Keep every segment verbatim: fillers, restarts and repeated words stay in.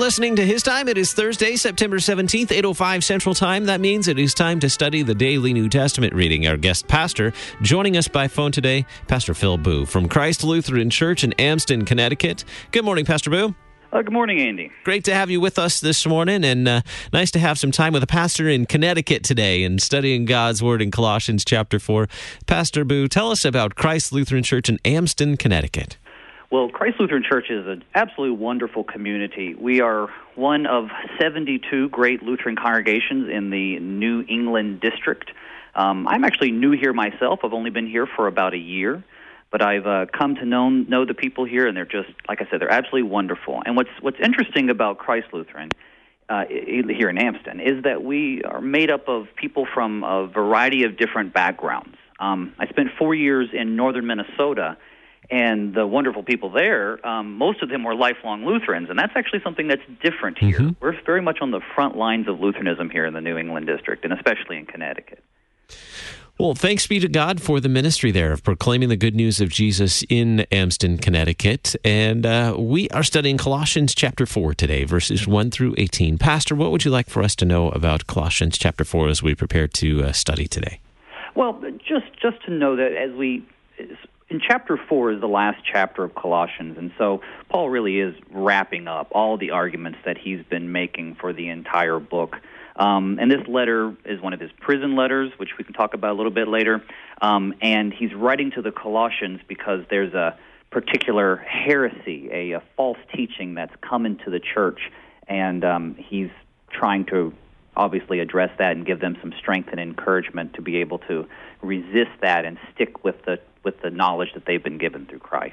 listening to His Time. It is Thursday, September seventeenth, eight oh five Central Time. That means it is time to study the daily New Testament reading. Our guest pastor joining us by phone today, Pastor Phil Booe from Christ Lutheran Church in Amsden, Connecticut. Good morning, Pastor Booe. Uh, good morning, Andy. Great to have you with us this morning, and uh, nice to have some time with a pastor in Connecticut today and studying God's Word in Colossians chapter four. Pastor Booe, tell us about Christ Lutheran Church in Amsden, Connecticut. Well, Christ Lutheran Church is an absolutely wonderful community. We are one of seventy-two great Lutheran congregations in the New England district. Um, I'm actually new here myself. I've only been here for about a year. But I've uh, come to know know the people here, and they're just, like I said, they're absolutely wonderful. And what's what's interesting about Christ Lutheran uh, here in Amsden is that we are made up of people from a variety of different backgrounds. Um, I spent four years in northern Minnesota, and the wonderful people there, um, most of them were lifelong Lutherans, and that's actually something that's different here. Mm-hmm. We're very much on the front lines of Lutheranism here in the New England district, and especially in Connecticut. Well, thanks be to God for the ministry there of proclaiming the good news of Jesus in Amsden, Connecticut. And uh, we are studying Colossians chapter four today, verses one through eighteen. Pastor, what would you like for us to know about Colossians chapter four as we prepare to uh, study today? Well, just, just to know that as we... In chapter four is the last chapter of Colossians, and so Paul really is wrapping up all the arguments that he's been making for the entire book. Um, and this letter is one of his prison letters, which we can talk about a little bit later. Um, and he's writing to the Colossians because there's a particular heresy, a, a false teaching that's come into the church, and um, he's trying to obviously address that and give them some strength and encouragement to be able to resist that and stick with the with the knowledge that they've been given through Christ.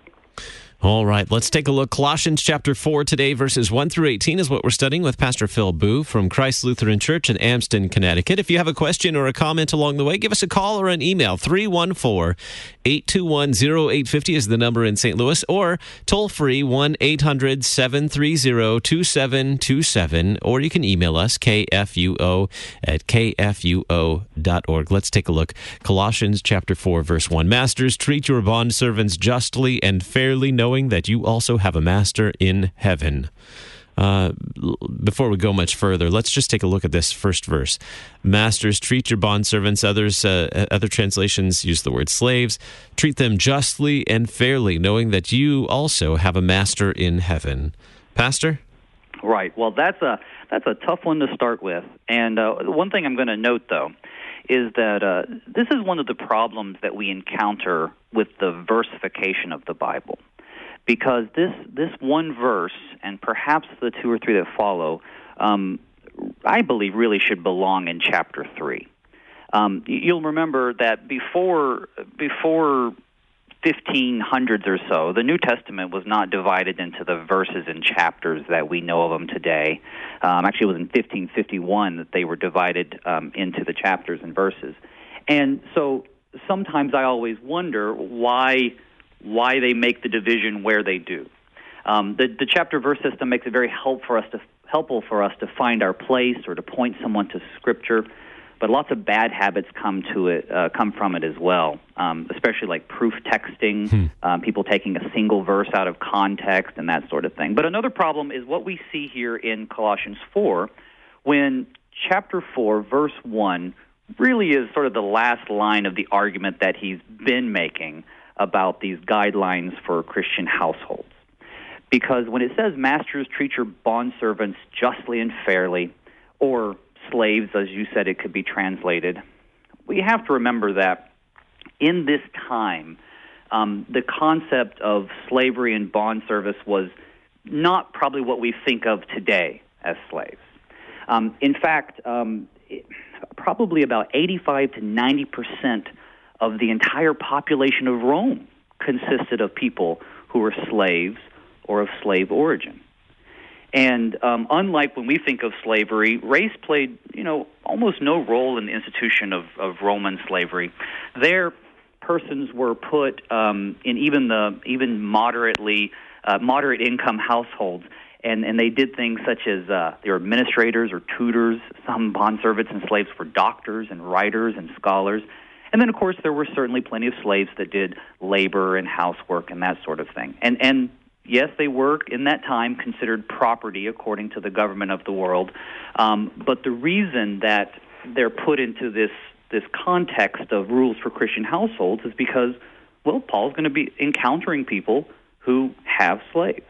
All right, let's take a look. Colossians chapter four today, verses one through eighteen is what we're studying with Pastor Phil Booe from Christ Lutheran Church in Amsden, Connecticut. If you have a question or a comment along the way, give us a call or an email. three one four, eight two one, zero eight five zero is the number in Saint Louis, or toll free one eight hundred, seven three zero, two seven two seven, or you can email us k f u o at k f u o dot org. Let's take a look. Colossians chapter four, verse one. Masters, treat your bondservants justly and fairly, knowing that you also have a master in heaven. Uh, before we go much further, let's just take a look at this first verse. Masters, treat your bondservants. Others, uh, other translations use the word slaves. Treat them justly and fairly, knowing that you also have a master in heaven. Pastor? Right. Well, that's a that's a tough one to start with. And uh, one thing I'm going to note, though, is that uh, this is one of the problems that we encounter with the versification of the Bible. Because this this one verse, and perhaps the two or three that follow, um, I believe really should belong in chapter three. Um, you'll remember that before before fifteen hundreds or so, the New Testament was not divided into the verses and chapters that we know of them today. Um, actually, it was in fifteen fifty-one that they were divided um, into the chapters and verses. And so sometimes I always wonder why... why they make the division where they do. Um, the, the chapter-verse system makes it very help for us to, helpful for us to find our place or to point someone to Scripture, but lots of bad habits come to it, uh, come from it as well, um, especially like proof texting, hmm. um, people taking a single verse out of context and that sort of thing. But another problem is what we see here in Colossians four, when chapter four, verse one, really is sort of the last line of the argument that he's been making about these guidelines for Christian households. Because when it says, masters, treat your bondservants justly and fairly, or slaves, as you said it could be translated, we have to remember that in this time, um, the concept of slavery and bond service was not probably what we think of today as slaves. Um, in fact, um, it, probably about eighty-five to ninety percent of the entire population of Rome consisted of people who were slaves or of slave origin. And um, unlike when we think of slavery, race played, you know, almost no role in the institution of, of Roman slavery. There, persons were put um, in even the even moderately uh, moderate income households, and, and they did things such as uh, they were administrators or tutors. Some bondservants and slaves were doctors and writers and scholars. And then, of course, there were certainly plenty of slaves that did labor and housework and that sort of thing. And and yes, they were in that time considered property according to the government of the world, um, but the reason that they're put into this this context of rules for Christian households is because, well, Paul's going to be encountering people who have slaves.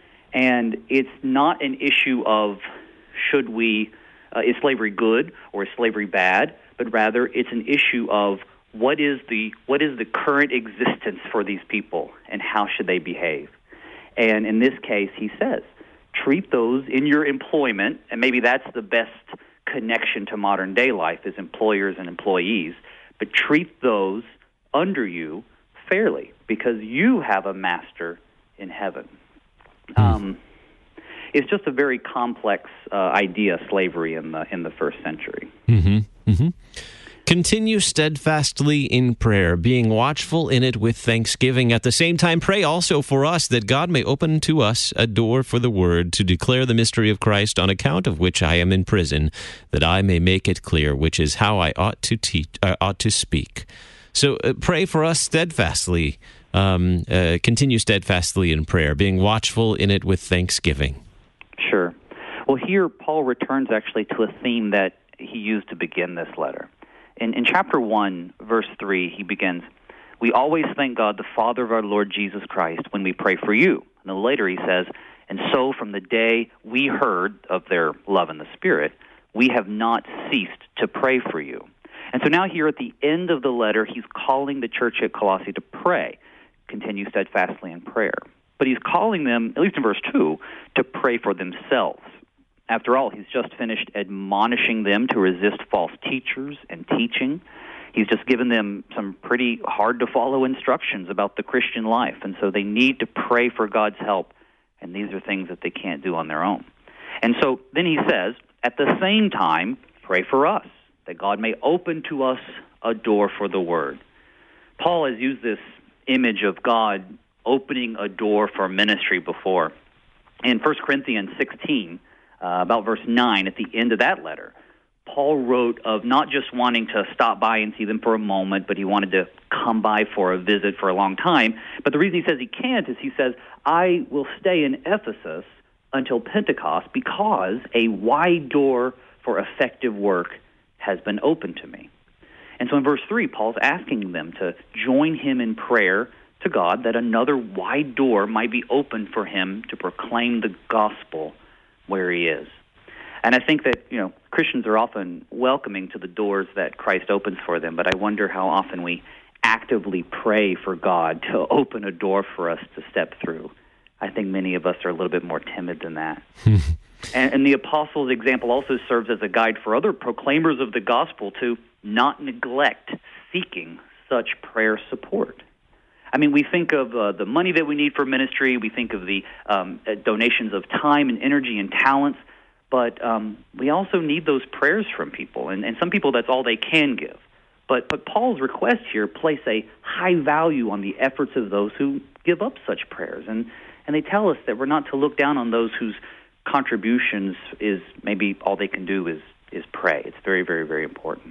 And it's not an issue of should we, uh, is slavery good or is slavery bad, but rather it's an issue of what is the what is the current existence for these people and how should they behave. And in this case, he says, treat those in your employment, and maybe that's the best connection to modern day life is employers and employees, but treat those under you fairly because you have a master in heaven. Mm. Um, it's just a very complex uh, idea, slavery in the in the first century. Mm-hmm. Mm-hmm. Continue steadfastly in prayer, being watchful in it with thanksgiving. At the same time, pray also for us that God may open to us a door for the word to declare the mystery of Christ, on account of which I am in prison, that I may make it clear, which is how I ought to teach, uh, ought to speak. So uh, pray for us steadfastly. Um, uh, continue steadfastly in prayer, being watchful in it with thanksgiving. Sure. Well, here Paul returns actually to a theme that he used to begin this letter. In, in chapter one, verse three, he begins, "We always thank God, the Father of our Lord Jesus Christ, when we pray for you." And then later he says, "And so from the day we heard of their love in the Spirit, we have not ceased to pray for you." And so now here at the end of the letter, he's calling the church at Colossae to pray, continue steadfastly in prayer. But he's calling them, at least in verse two, to pray for themselves. After all, he's just finished admonishing them to resist false teachers and teaching. He's just given them some pretty hard-to-follow instructions about the Christian life, and so they need to pray for God's help, and these are things that they can't do on their own. And so then he says, at the same time, pray for us, that God may open to us a door for the word. Paul has used this image of God opening a door for ministry before. In First Corinthians sixteen, Uh, about verse nine, at the end of that letter, Paul wrote of not just wanting to stop by and see them for a moment, but he wanted to come by for a visit for a long time. But the reason he says he can't is he says, "I will stay in Ephesus until Pentecost because a wide door for effective work has been opened to me." And so in verse three, Paul's asking them to join him in prayer to God that another wide door might be opened for him to proclaim the gospel where he is. And I think that, you know, Christians are often welcoming to the doors that Christ opens for them, but I wonder how often we actively pray for God to open a door for us to step through. I think many of us are a little bit more timid than that. and, and the apostles' example also serves as a guide for other proclaimers of the gospel to not neglect seeking such prayer support. I mean, we think of uh, the money that we need for ministry. We think of the um, uh, donations of time and energy and talents. But um, we also need those prayers from people. And, and some people, that's all they can give. But, but Paul's request here place a high value on the efforts of those who give up such prayers. And, and they tell us that we're not to look down on those whose contributions is maybe all they can do is, is pray. It's very, very, very important.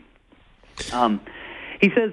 Um, he says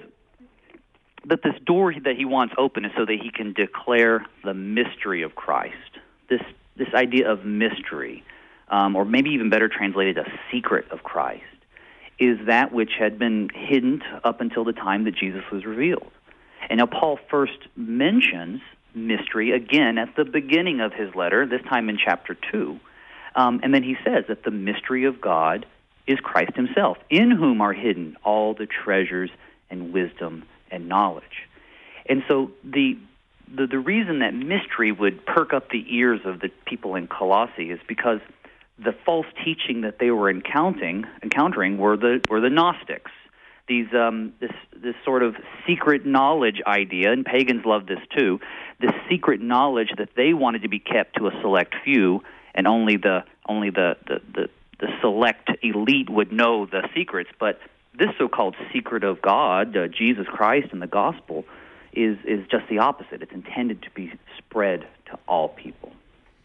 that this door that he wants open is so that he can declare the mystery of Christ. This this idea of mystery, um, or maybe even better translated, a secret of Christ, is that which had been hidden up until the time that Jesus was revealed. And now Paul first mentions mystery again at the beginning of his letter, this time in chapter two. Um, and then he says that the mystery of God is Christ himself, in whom are hidden all the treasures and wisdom and knowledge. And so the, the the reason that mystery would perk up the ears of the people in Colossae is because the false teaching that they were encountering encountering were the were the Gnostics. These um this this sort of secret knowledge idea, and pagans love this too. This secret knowledge that they wanted to be kept to a select few, and only the only the the, the, the select elite would know the secrets, but this so-called secret of God, uh, Jesus Christ and the gospel, is is just the opposite. It's intended to be spread to all people.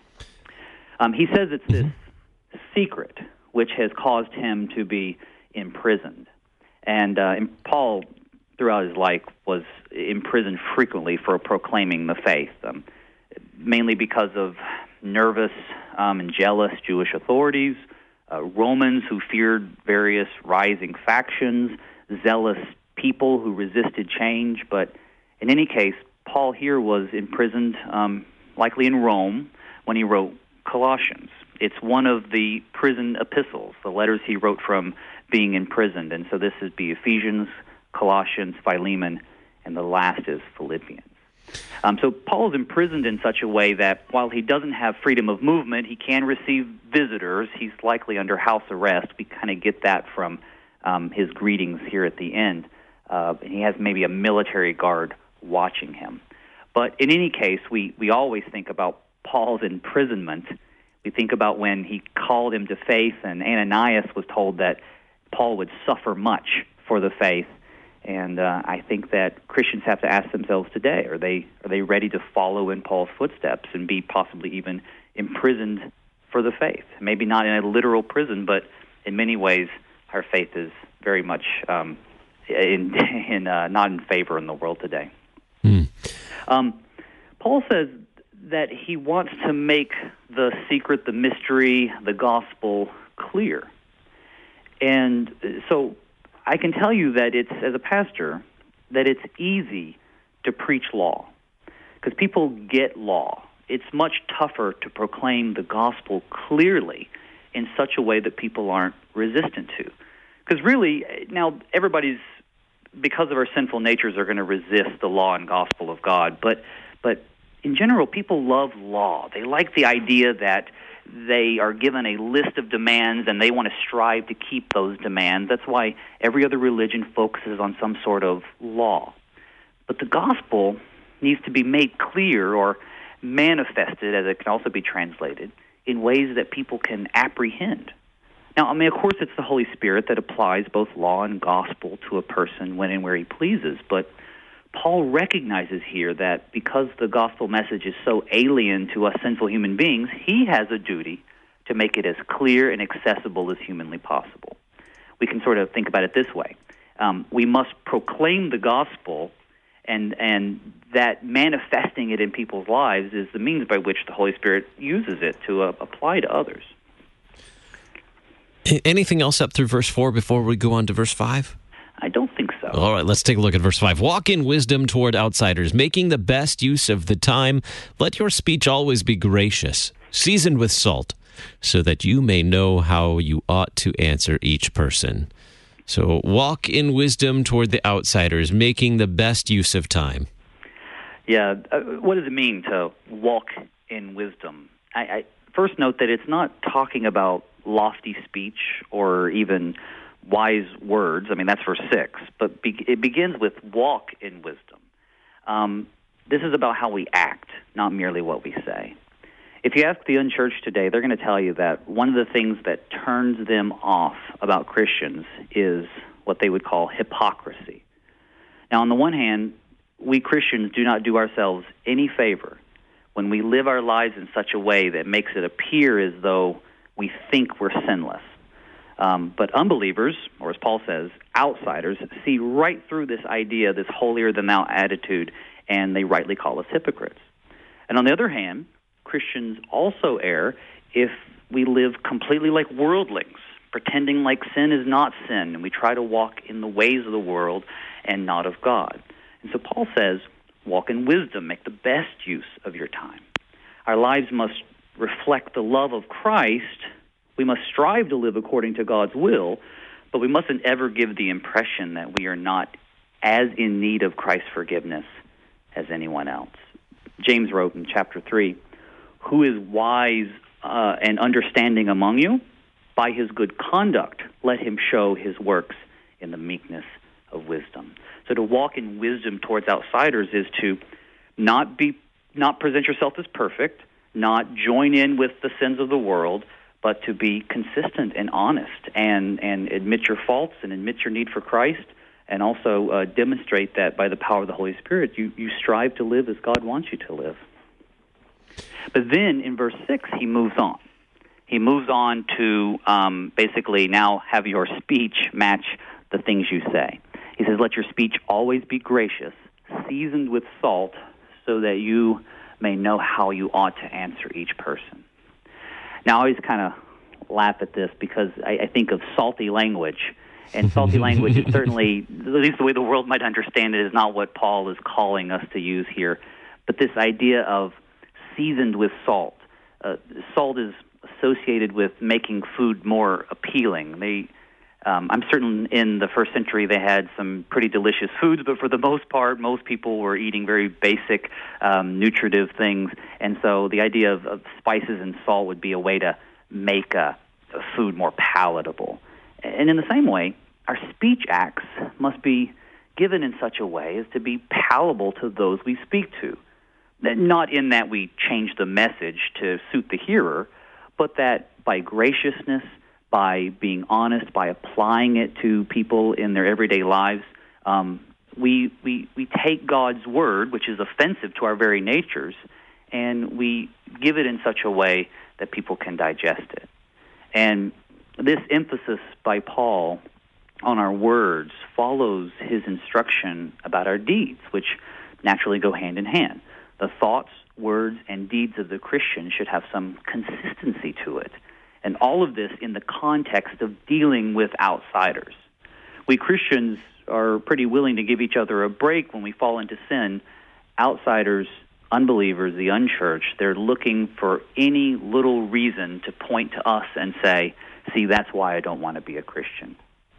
Um, he says it's this secret which has caused him to be imprisoned. And, uh, and Paul, throughout his life, was imprisoned frequently for proclaiming the faith. Um, mainly because of nervous um, and jealous Jewish authorities, uh, Romans who feared various rising factions, zealous people who resisted change. But in any case, Paul here was imprisoned, um, likely in Rome, when he wrote Colossians. It's one of the prison epistles, the letters he wrote from being imprisoned. And so this is be Ephesians, Colossians, Philemon, and the last is Philippians. Um, so Paul is imprisoned in such a way that while he doesn't have freedom of movement, he can receive visitors. He's likely under house arrest. We kind of get that from um, his greetings here at the end. Uh, and he has maybe a military guard watching him. But in any case, we, we always think about Paul's imprisonment. We think about when he called him to faith, and Ananias was told that Paul would suffer much for the faith. And uh, I think that Christians have to ask themselves today, are they are they ready to follow in Paul's footsteps and be possibly even imprisoned for the faith? Maybe not in a literal prison, but in many ways our faith is very much um, in, in uh, not in favor in the world today. Mm. Um, Paul says that he wants to make the secret, the mystery, the gospel clear. And so I can tell you that it's, as a pastor, that it's easy to preach law because people get law. It's much tougher to proclaim the gospel clearly in such a way that people aren't resistant to. Because really, now everybody's, because of our sinful natures, are going to resist the law and gospel of God. But, but in general, people love law. They like the idea that they are given a list of demands and they want to strive to keep those demands. That's why every other religion focuses on some sort of law. But the gospel needs to be made clear or manifested, as it can also be translated, in ways that people can apprehend. Now, I mean, of course, it's the Holy Spirit that applies both law and gospel to a person when and where he pleases, but Paul recognizes here that because the gospel message is so alien to us sinful human beings, he has a duty to make it as clear and accessible as humanly possible. We can sort of think about it this way. Um, we must proclaim the gospel, and and that manifesting it in people's lives is the means by which the Holy Spirit uses it to uh, apply to others. Anything else up through verse four before we go on to verse five? I don't think so. All right, let's take a look at verse five. Walk in wisdom toward outsiders, making the best use of the time. Let your speech always be gracious, seasoned with salt, so that you may know how you ought to answer each person. So walk in wisdom toward the outsiders, making the best use of time. Yeah, uh, what does it mean to walk in wisdom? I, I first note that it's not talking about lofty speech or even wise words. I mean, that's verse six. But be- it begins with walk in wisdom. Um, this is about how we act, not merely what we say. If you ask the unchurched today, they're going to tell you that one of the things that turns them off about Christians is what they would call hypocrisy. Now, on the one hand, we Christians do not do ourselves any favor when we live our lives in such a way that makes it appear as though we think we're sinless. Um, but unbelievers, or as Paul says, outsiders, see right through this idea, this holier-than-thou attitude, and they rightly call us hypocrites. And on the other hand, Christians also err if we live completely like worldlings, pretending like sin is not sin, and we try to walk in the ways of the world and not of God. And so Paul says, walk in wisdom, make the best use of your time. Our lives must reflect the love of Christ. We must strive to live according to God's will, but we mustn't ever give the impression that we are not as in need of Christ's forgiveness as anyone else. James wrote in chapter three, who is wise uh, and understanding among you? By his good conduct, let him show his works in the meekness of wisdom. So to walk in wisdom towards outsiders is to not be, not present yourself as perfect, not join in with the sins of the world, but to be consistent and honest and, and admit your faults and admit your need for Christ, and also uh, demonstrate that by the power of the Holy Spirit, you, you strive to live as God wants you to live. But then in verse six, he moves on. He moves on to um, basically now have your speech match the things you say. He says, let your speech always be gracious, seasoned with salt, so that you may know how you ought to answer each person. Now, I always kind of laugh at this because I, I think of salty language. And salty language is certainly, at least the way the world might understand it, is not what Paul is calling us to use here. But this idea of seasoned with salt. Uh, salt is associated with making food more appealing. They, um, I'm certain in the first century they had some pretty delicious foods, but for the most part, most people were eating very basic, um, nutritive things. And so the idea of, of spices and salt would be a way to make a, a food more palatable. And in the same way, our speech acts must be given in such a way as to be palatable to those we speak to. Not in that we change the message to suit the hearer, but that by graciousness, by being honest, by applying it to people in their everyday lives, um, we, we, we take God's word, which is offensive to our very natures, and we give it in such a way that people can digest it. And this emphasis by Paul on our words follows his instruction about our deeds, which naturally go hand in hand. The thoughts, words, and deeds of the Christian should have some consistency to it. And all of this in the context of dealing with outsiders. We Christians are pretty willing to give each other a break when we fall into sin. Outsiders, unbelievers, the unchurched, they're looking for any little reason to point to us and say, see, that's why I don't want to be a Christian.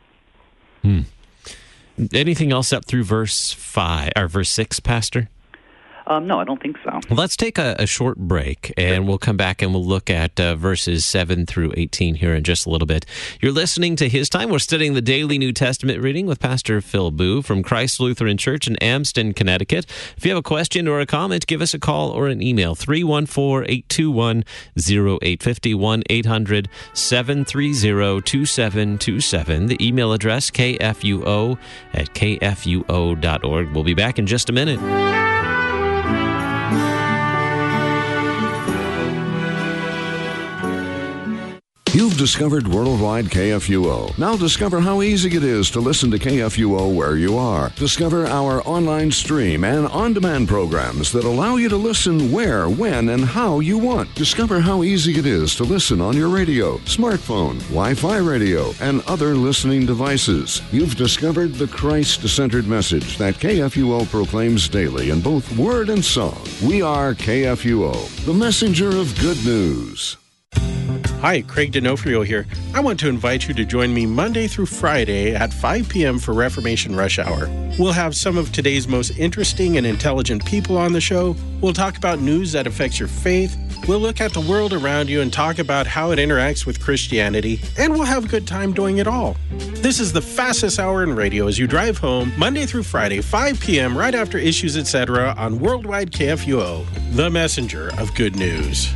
Hmm. Anything else up through verse five or verse six, Pastor? Um, no, I don't think so. Well, let's take a, a short break, and we'll come back and we'll look at uh, verses seven through eighteen here in just a little bit. You're listening to His Time. We're studying the Daily New Testament reading with Pastor Phil Booe from Christ Lutheran Church in Amsden, Connecticut. If you have a question or a comment, give us a call or an email, three one four, eight two one, zero eight five zero, one eight hundred, seven three zero, two seven two seven. The email address, k f u o at k f u o dot org. We'll be back in just a minute. You've discovered Worldwide K F U O. Now discover how easy it is to listen to K F U O where you are. Discover our online stream and on-demand programs that allow you to listen where, when, and how you want. Discover how easy it is to listen on your radio, smartphone, Wi-Fi radio, and other listening devices. You've discovered the Christ-centered message that K F U O proclaims daily in both word and song. We are K F U O, the messenger of good news. Hi, Craig D'Onofrio here. I want to invite you to join me Monday through Friday at five p.m. for Reformation Rush Hour. We'll have some of today's most interesting and intelligent people on the show. We'll talk about news that affects your faith. We'll look at the world around you and talk about how it interacts with Christianity. And we'll have a good time doing it all. This is the fastest hour in radio as you drive home Monday through Friday, five p.m. right after Issues, et cetera on Worldwide K F U O, the messenger of good news.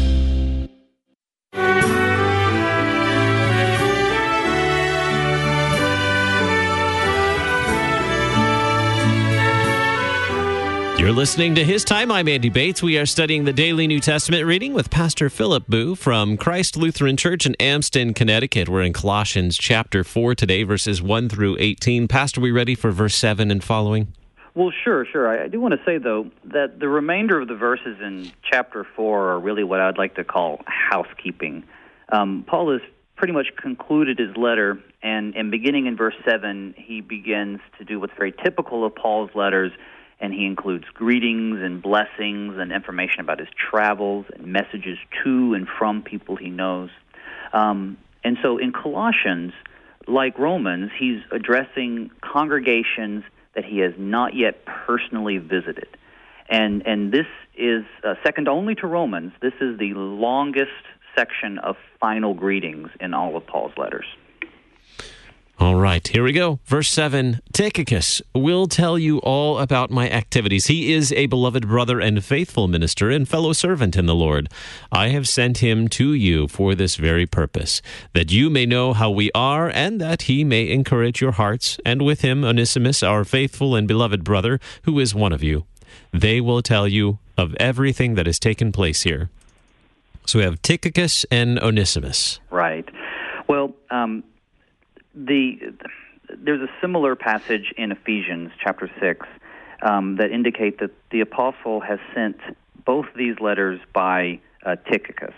You're listening to His Time. I'm Andy Bates. We are studying the Daily New Testament reading with Pastor Philip Booe from Christ Lutheran Church in Amsden, Connecticut. We're in Colossians chapter four today, verses one through eighteen. Pastor, we ready for verse seven and following? Well, sure, sure. I, I do want to say, though, that the remainder of the verses in chapter four are really what I'd like to call housekeeping. Um, Paul has pretty much concluded his letter, and, and beginning in verse seven, he begins to do what's very typical of Paul's letters, and he includes greetings and blessings and information about his travels and messages to and from people he knows. Um, and so in Colossians, like Romans, he's addressing congregations that he has not yet personally visited. And and this is, uh, second only to Romans, this is the longest section of final greetings in all of Paul's letters. All right, here we go. Verse seven, Tychicus will tell you all about my activities. He is a beloved brother and faithful minister and fellow servant in the Lord. I have sent him to you for this very purpose, that you may know how we are and that he may encourage your hearts, and with him Onesimus, our faithful and beloved brother, who is one of you. They will tell you of everything that has taken place here. So we have Tychicus and Onesimus. Right. Well, um... The, there's a similar passage in Ephesians chapter six um, that indicate that the apostle has sent both these letters by uh, Tychicus,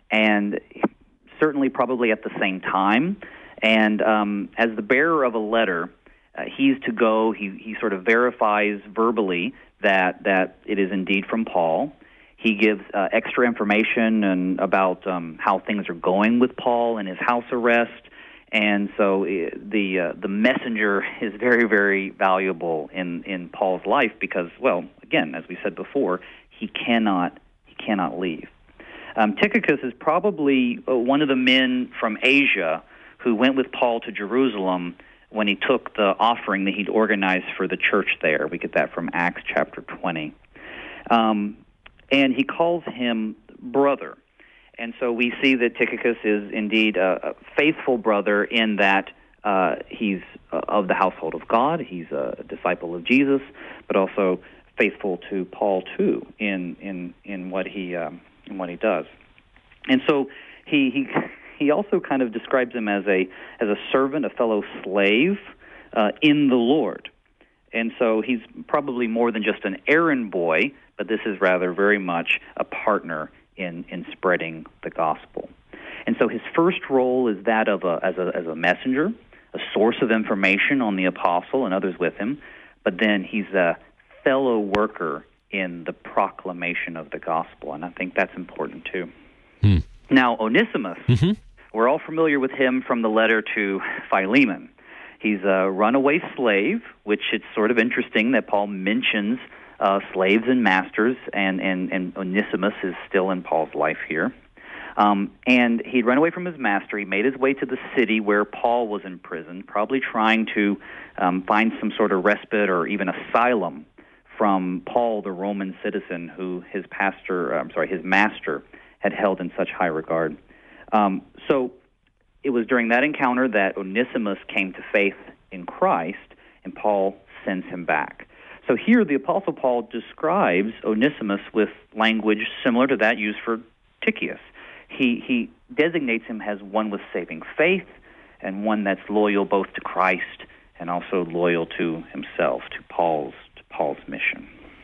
and certainly probably at the same time. And um, as the bearer of a letter, uh, he's to go, he, he sort of verifies verbally that, that it is indeed from Paul. He gives uh, extra information and about um, how things are going with Paul and his house arrest. And so uh, the uh, the messenger is very, very valuable in, in Paul's life because, well, again, as we said before, he cannot he cannot leave. Um, Tychicus is probably uh, one of the men from Asia who went with Paul to Jerusalem when he took the offering that he'd organized for the church there. We get that from Acts chapter twenty. Um, and he calls him brother. And so we see that Tychicus is indeed a, a faithful brother in that uh, he's uh, of the household of God, he's a disciple of Jesus, but also faithful to Paul too in in in what he um, in what he does. And so he he he also kind of describes him as a as a servant, a fellow slave uh, in the Lord. And so he's probably more than just an errand boy, but this is rather very much a partner in in spreading the gospel. And so his first role is that of a as a as a messenger, a source of information on the apostle and others with him, but then he's a fellow worker in the proclamation of the gospel, and I think that's important too. Hmm. Now, Onesimus, mm-hmm. we're all familiar with him from the letter to Philemon. He's a runaway slave, which it's sort of interesting that Paul mentions uh, slaves and masters, and, and, and Onesimus is still in Paul's life here. Um, and he'd run away from his master. He made his way to the city where Paul was in prison, probably trying to um, find some sort of respite or even asylum from Paul, the Roman citizen who his pastor, I'm sorry, his master had held in such high regard. Um, so it was during that encounter that Onesimus came to faith in Christ, and Paul sends him back. So here the Apostle Paul describes Onesimus with language similar to that used for Tychicus. He he designates him as one with saving faith and one that's loyal both to Christ and also loyal to himself, to Paul's to Paul's mission.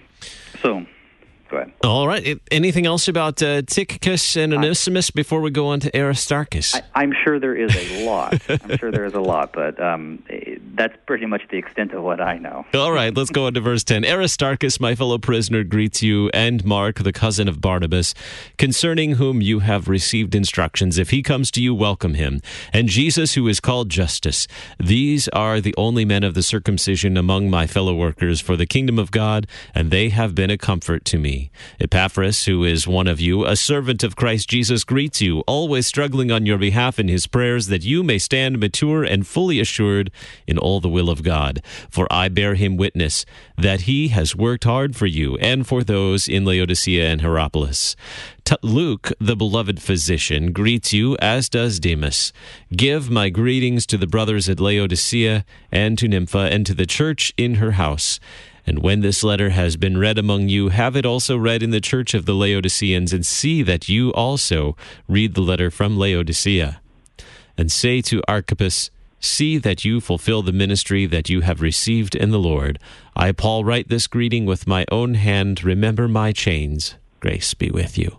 So, go ahead. All right. Anything else about uh, Tychicus and Onesimus I, before we go on to Aristarchus? I, I'm sure there is a lot. I'm sure there is a lot, but um, that's pretty much the extent of what I know. All right. Let's go on to verse ten. Aristarchus, my fellow prisoner, greets you, and Mark, the cousin of Barnabas, concerning whom you have received instructions. If he comes to you, welcome him. And Jesus, who is called Justus. These are the only men of the circumcision among my fellow workers for the kingdom of God, and they have been a comfort to me. Epaphras, who is one of you, a servant of Christ Jesus, greets you, always struggling on your behalf in his prayers, that you may stand mature and fully assured in all the will of God. For I bear him witness that he has worked hard for you and for those in Laodicea and Hierapolis. T- Luke, the beloved physician, greets you, as does Demas. Give my greetings to the brothers at Laodicea and to Nympha and to the church in her house. And when this letter has been read among you, have it also read in the church of the Laodiceans, and see that you also read the letter from Laodicea. And say to Archippus, see that you fulfill the ministry that you have received in the Lord. I, Paul, write this greeting with my own hand. Remember my chains. Grace be with you.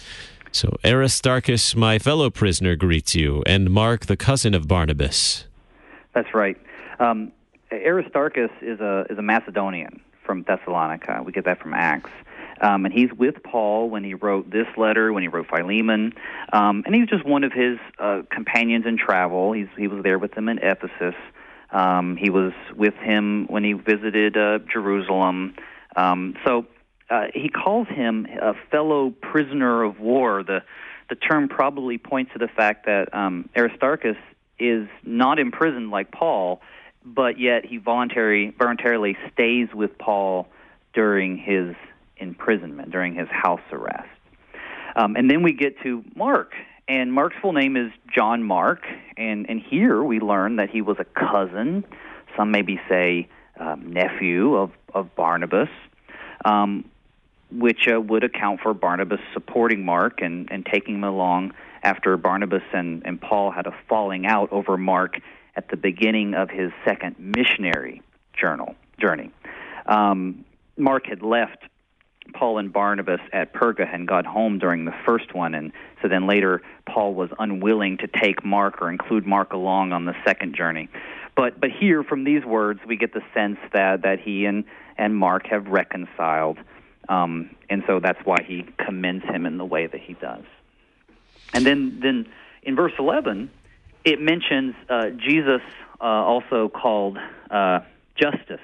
So Aristarchus, my fellow prisoner, greets you, and Mark, the cousin of Barnabas. That's right. Um, Aristarchus is a is a Macedonian from Thessalonica. We get that from Acts. Um, and he's with Paul when he wrote this letter, when he wrote Philemon. Um, and he's just one of his uh, companions in travel. He's, he was there with him in Ephesus. Um, he was with him when he visited uh, Jerusalem. Um, so uh, he calls him a fellow prisoner of war. The, the term probably points to the fact that um, Aristarchus is not imprisoned like Paul, but yet he voluntary, voluntarily stays with Paul during his imprisonment, during his house arrest. Um, and then we get to Mark, and Mark's full name is John Mark, and, and here we learn that he was a cousin, some maybe say um, nephew of, of Barnabas, um, which uh, would account for Barnabas supporting Mark and, and taking him along after Barnabas and, and Paul had a falling out over Mark at the beginning of his second missionary journal, journey. Um, Mark had left Paul and Barnabas at Perga had got home during the first one, and so then later Paul was unwilling to take Mark or include Mark along on the second journey. But but here, from these words, we get the sense that, that he and, and Mark have reconciled, um, and so that's why he commends him in the way that he does. And then, then in verse eleven, it mentions uh, Jesus uh, also called uh, Justus.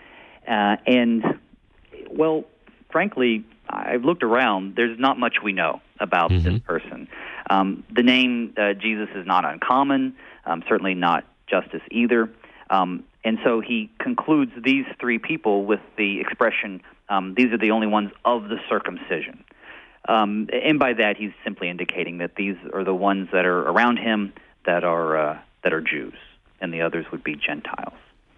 Uh, and, well, frankly, I've looked around. There's not much we know about mm-hmm. this person. Um, the name uh, Jesus is not uncommon, um, certainly not Justus either. Um, and so he concludes these three people with the expression, um, these are the only ones of the circumcision. Um, and by that, he's simply indicating that these are the ones that are around him that are uh, that are Jews, and the others would be Gentiles.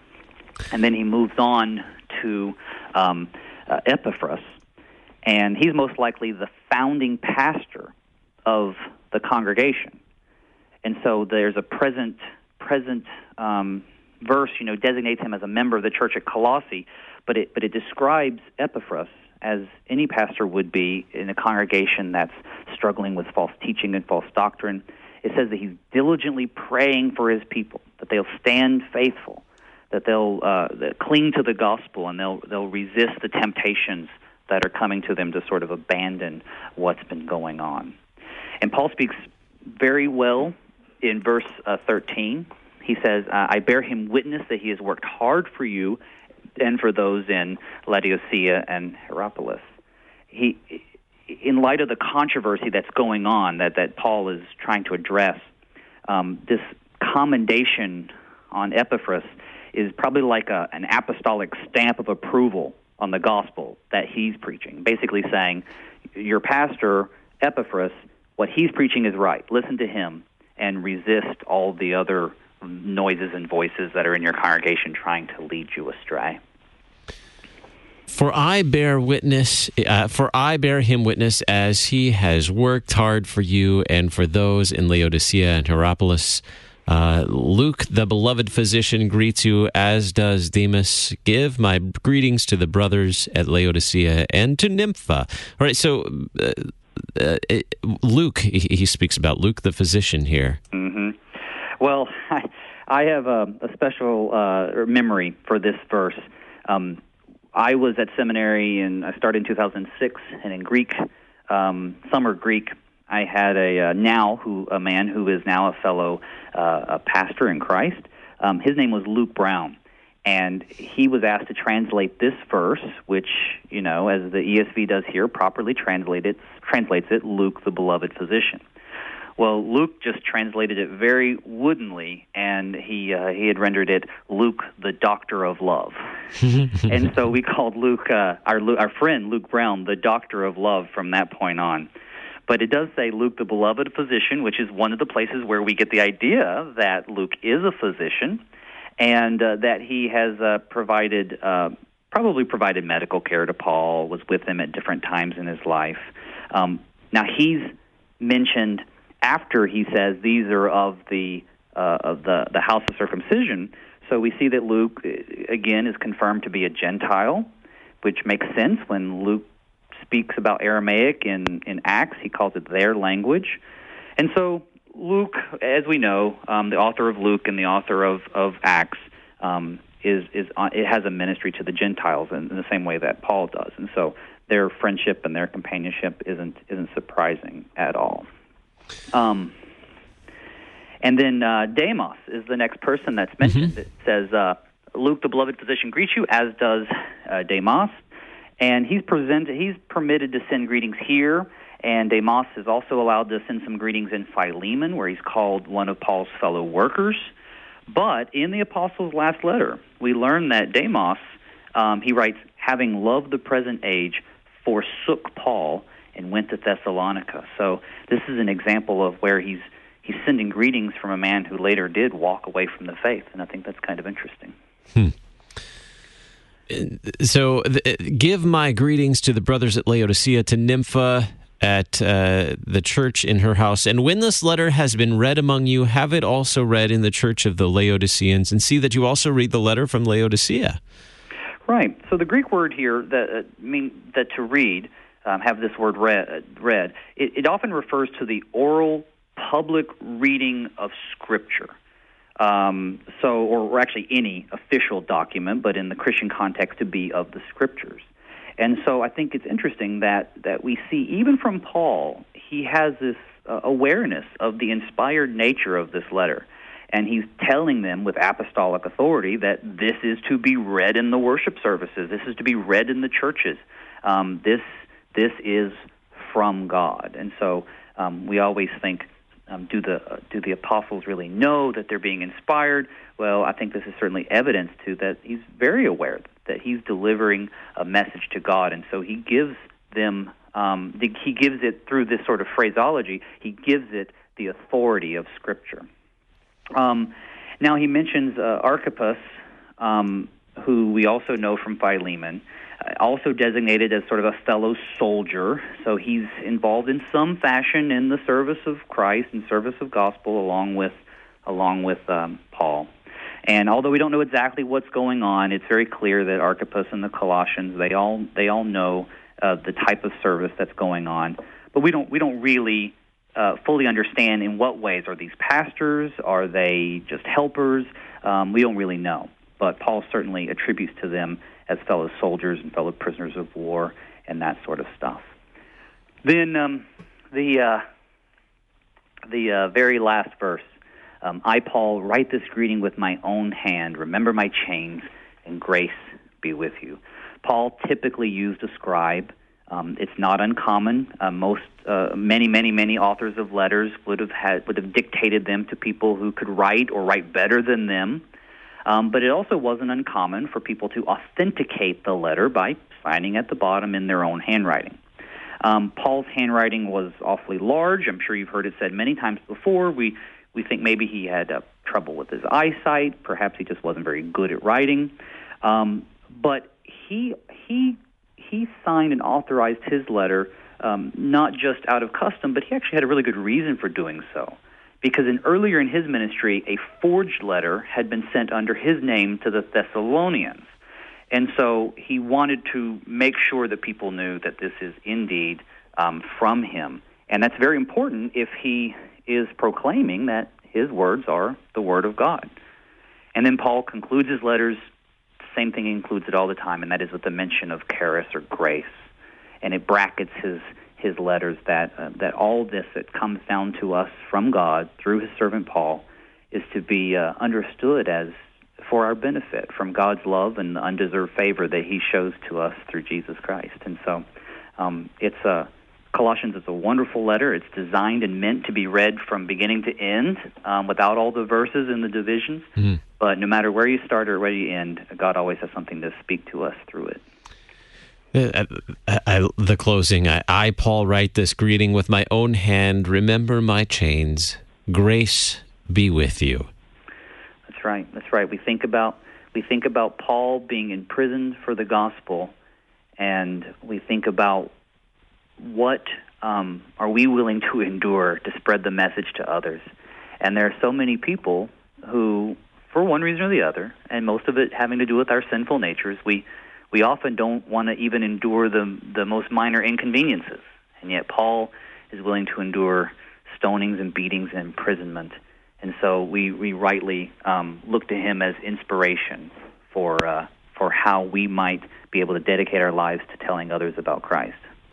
And then he moves on to um, uh, Epaphras, and he's most likely the founding pastor of the congregation. And so there's a present present um, verse, you know, designates him as a member of the church at Colossae, but it but it describes Epaphras as any pastor would be in a congregation that's struggling with false teaching and false doctrine. It says that he's diligently praying for his people, that they'll stand faithful, that they'll uh, cling to the gospel, and they'll they'll resist the temptations that are coming to them to sort of abandon what's been going on. And Paul speaks very well in verse uh, thirteen. He says, uh, I bear him witness that he has worked hard for you and for those in Laodicea and Hierapolis. He, in light of the controversy that's going on, that, that Paul is trying to address, um, this commendation on Epaphras is probably like a, an apostolic stamp of approval on the gospel that he's preaching, basically saying, your pastor, Epaphras, what he's preaching is right. Listen to him and resist all the other noises and voices that are in your congregation trying to lead you astray. For I bear witness, uh, for I bear him witness as he has worked hard for you and for those in Laodicea and Hierapolis. Uh, Luke, the beloved physician, greets you, as does Demas. Give my greetings to the brothers at Laodicea and to Nympha. All right, so uh, uh, Luke, he, he speaks about Luke, the physician here. Mm-hmm. Well, I, I have a, a special uh, memory for this verse. Um, I was at seminary, and I started in two thousand six, and in Greek, um, summer Greek, I had a uh, now who a man who is now a fellow uh, a pastor in Christ. Um, his name was Luke Brown, and he was asked to translate this verse, which, you know, as the E S V does here, properly translated translates it, Luke, the beloved physician. Well, Luke just translated it very woodenly, and he uh, he had rendered it Luke, the doctor of love. And so we called Luke, uh, our our friend Luke Brown, the doctor of love from that point on. But it does say Luke, the beloved physician, which is one of the places where we get the idea that Luke is a physician, and uh, that he has uh, provided, uh, probably provided medical care to Paul, was with him at different times in his life. Um, now, he's mentioned after he says these are of the uh, of the, the house of circumcision. So we see that Luke, again, is confirmed to be a Gentile, which makes sense when Luke speaks about Aramaic in, in Acts. He calls it their language. And so Luke, as we know, um, the author of Luke and the author of, of Acts, um, is is uh, it has a ministry to the Gentiles in, in the same way that Paul does. And so their friendship and their companionship isn't isn't surprising at all. Um, and then uh, Demas is the next person that's mentioned. Mm-hmm. It says, uh, Luke, the beloved physician, greets you, as does uh, Demas. And he's presented, he's permitted to send greetings here, and Demas is also allowed to send some greetings in Philemon, where he's called one of Paul's fellow workers. But in the apostle's last letter, we learn that Demas, um, he writes, having loved the present age, forsook Paul and went to Thessalonica. So this is an example of where he's he's sending greetings from a man who later did walk away from the faith, and I think that's kind of interesting. Hmm. So, give my greetings to the brothers at Laodicea, to Nympha at uh, the church in her house. And when this letter has been read among you, have it also read in the church of the Laodiceans, and see that you also read the letter from Laodicea. Right. So the Greek word here that uh, mean that to read, um, have this word read. read it, it often refers to the oral, public reading of Scripture. Um, so, or, or actually any official document, but in the Christian context, to be of the Scriptures. And so I think it's interesting that, that we see, even from Paul, he has this uh, awareness of the inspired nature of this letter. And he's telling them with apostolic authority that this is to be read in the worship services. This is to be read in the churches. Um, this this is from God. And so um, we always think, um, do the uh, do the apostles really know that they're being inspired? Well, I think this is certainly evidence to that he's very aware that he's delivering a message to God. And so he gives them, um, the, he gives it through this sort of phraseology, he gives it the authority of Scripture. Um, now he mentions uh, Archippus, um, who we also know from Philemon, uh, also designated as sort of a fellow soldier. So he's involved in some fashion in the service of Christ and service of gospel, along with along with um, Paul. And although we don't know exactly what's going on, it's very clear that Archippus and the Colossians they all they all know uh, the type of service that's going on. But we don't we don't really. Uh, fully understand in what ways. Are these pastors? Are they just helpers? Um, we don't really know. But Paul certainly attributes to them as fellow soldiers and fellow prisoners of war and that sort of stuff. Then um, the uh, the uh, very last verse, um, I, Paul, write this greeting with my own hand. Remember my chains, and grace be with you. Paul typically used a scribe. Um, it's not uncommon. Uh, most, uh, many, many, many authors of letters would have had would have dictated them to people who could write or write better than them. Um, but it also wasn't uncommon for people to authenticate the letter by signing at the bottom in their own handwriting. Um, Paul's handwriting was awfully large. I'm sure you've heard it said many times before. We we think maybe he had uh, trouble with his eyesight. Perhaps he just wasn't very good at writing. Um, but he he. He signed and authorized his letter um, not just out of custom, but he actually had a really good reason for doing so. Because in, earlier in his ministry, a forged letter had been sent under his name to the Thessalonians. And so he wanted to make sure that people knew that this is indeed um, from him. And that's very important if he is proclaiming that his words are the Word of God. And then Paul concludes his letters. Same thing, he includes it all the time, and that is with the mention of charis or grace. And it brackets his his letters that uh, that all this that comes down to us from God through his servant Paul is to be uh, understood as for our benefit from God's love and the undeserved favor that he shows to us through Jesus Christ. And so um, it's a Colossians is a wonderful letter. It's designed and meant to be read from beginning to end um, without all the verses and the divisions. Mm-hmm. But no matter where you start or where you end, God always has something to speak to us through it. I, I, the closing, I, I, Paul, write this greeting with my own hand. Remember my chains. Grace be with you. That's right. That's right. We think about we think about Paul being imprisoned for the gospel, and we think about what um, are we willing to endure to spread the message to others. And there are so many people who, for one reason or the other, and most of it having to do with our sinful natures, we we often don't want to even endure the the most minor inconveniences. And yet Paul is willing to endure stonings and beatings and imprisonment. And so we, we rightly um, look to him as inspiration for uh, for how we might be able to dedicate our lives to telling others about Christ.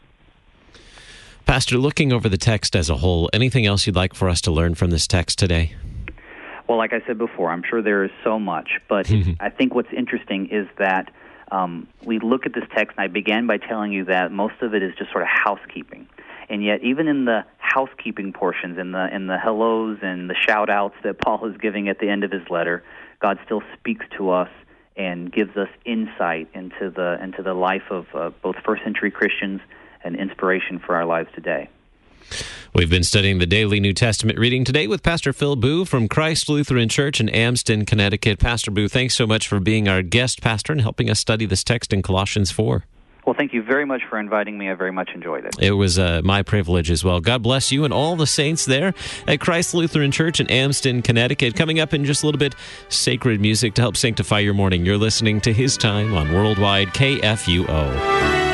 Pastor, looking over the text as a whole, anything else you'd like for us to learn from this text today? Well, like I said before, I'm sure there is so much, but I think what's interesting is that um, we look at this text, and I began by telling you that most of it is just sort of housekeeping. And yet, even in the housekeeping portions, in the in the hellos and the shout-outs that Paul is giving at the end of his letter, God still speaks to us and gives us insight into the into the life of uh, both first-century Christians and inspiration for our lives today. We've been studying the daily New Testament reading today with Pastor Phil Booe from Christ Lutheran Church in Amsden, Connecticut. Pastor Booe, thanks so much for being our guest pastor and helping us study this text in Colossians four. Well, thank you very much for inviting me. I very much enjoyed it. It was uh, my privilege as well. God bless you and all the saints there at Christ Lutheran Church in Amston, Connecticut. Coming up in just a little bit, sacred music to help sanctify your morning. You're listening to His Time on Worldwide K F U O.